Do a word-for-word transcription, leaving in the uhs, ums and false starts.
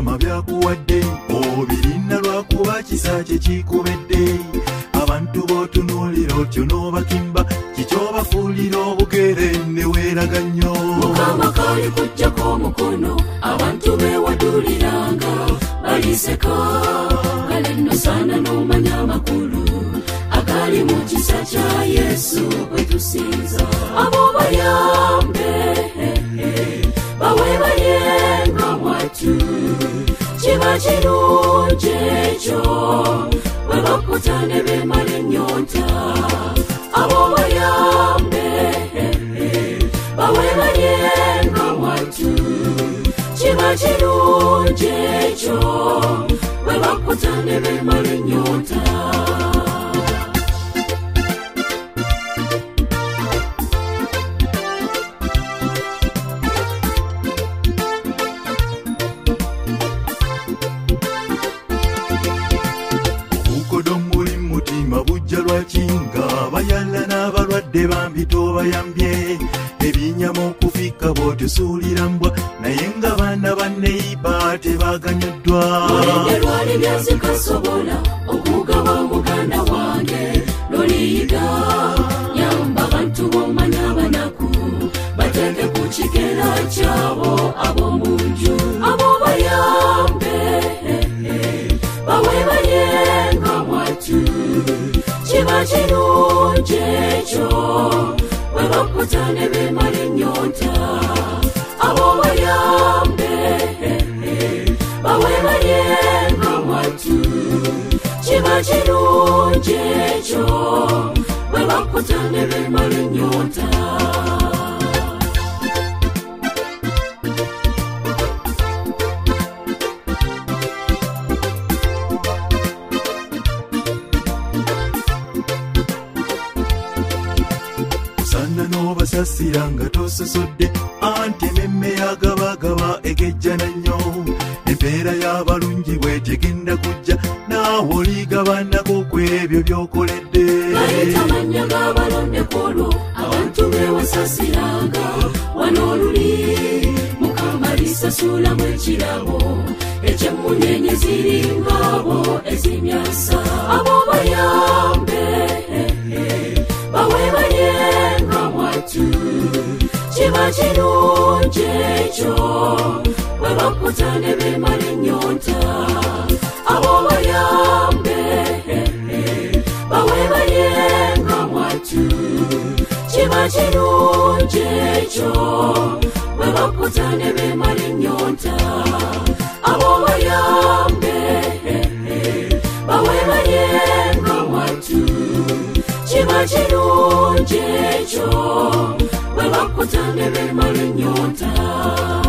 Mukama byakuwadde obirina lwakuba kisa kye kikubedde. Abantu b'otunuulira otyo n'obakimba kikyobafuulira obugere ne weeraga nnyo. Mukama kali kujjako omukono abantu beewaduliranga baliseka. Kale nno saana n'omanya amakulu agali mu kisa kya Yesu bwe tusinza. Abo bayambe bawe bayenga mwatu kiba kirungi ekyo bwe bakutane beemala ennyonta. Abo bayambe bawe bayenga mwatu kiba kirungi ekyo bwe bakutane beemala ennyonta. Lwakinga bayala n'abalwadde bambito bayambye ebinyama okufika bw'otusuulira mbwa naye nga baana banneyiba tebaganyuddwa. Olinde lwali byazikasobola okugaba omuganda wange loliyiga yamba bantu b'omanya abanaku bateeke ku kigera kyabo ab'omu nju. Abo bayambe bawe bayenga mwatu kiba kirungi ekyo bwe bakutane beemala ennyonta. Abo bayambe bawe bayenga mwatu kiba kirungi ekyo bwe bakutane beemala ennyonta. N'obasasira nga tososodde anti ememme yagabagaba egejjana nnyo. Empeera y'abalungi bwetegenda kujja naawe oligabanako ku ebyo by'okoledde. Bayita mannya g'abalonde kwolwo abantu beewasasiranga wano oluli. Mukama lisasulamu ekirabo eky'emmunyenye ziringabo ezimyasa. Abo bayambe bawe bayenga mwatu kiba kirungi ekyo bwe bakutane beemala ennyonta. Abo bayambe bawe bayenga mwatu kiba kirungi ekyo bwe bakutane beemala ennyonta. Abo bayambe bawe bayenga mwatu kiba kirungi ekyo bwe bakutane beemala ennyonta.